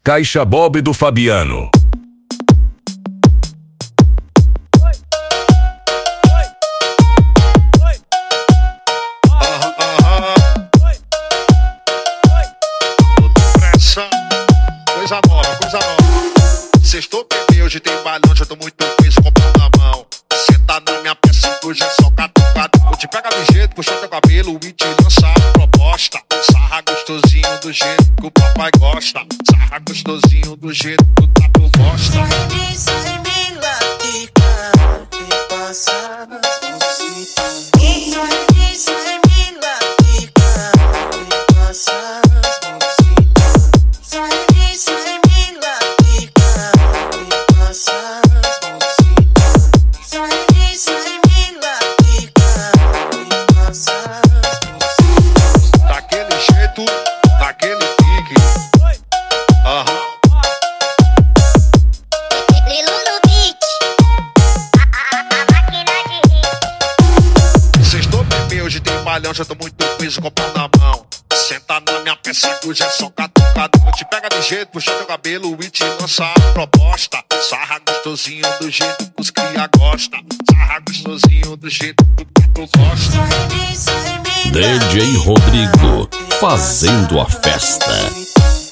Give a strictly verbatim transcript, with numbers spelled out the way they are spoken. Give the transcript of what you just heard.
Caixa Bob do Fabiano. Coisa nova, coisa nova. Sextou, bebê, hoje tem balão, já tô muito peso, comprando na mão. Senta na minha peça, hoje é só catucado. Eu te pego de jeito, puxa teu cabelo e te lança a proposta. Sarra gostosinho do jeito que o papai gosta. Sarra gostosinho do jeito que o tatu gosta. Sai de, sai me laticar, que passa as cositas. Sai de, sai me laticar, que passa as cositas. Sai de, sai me laticar, que passa as cositas. Sai de, sai me laticar, que passa as cositas. Daquele jeito, daquele pique. Aham. Hoje tem balhão, já tô muito peso, comprando na mão. Senta na minha peça, que hoje é só catucado. Eu te pega de jeito, puxa teu cabelo e te lança a proposta. Sarra gostosinho do jeito que os cria gosta. Sarra gostosinho do jeito que o tatu gosta. D J Rodrigo, fazendo a festa.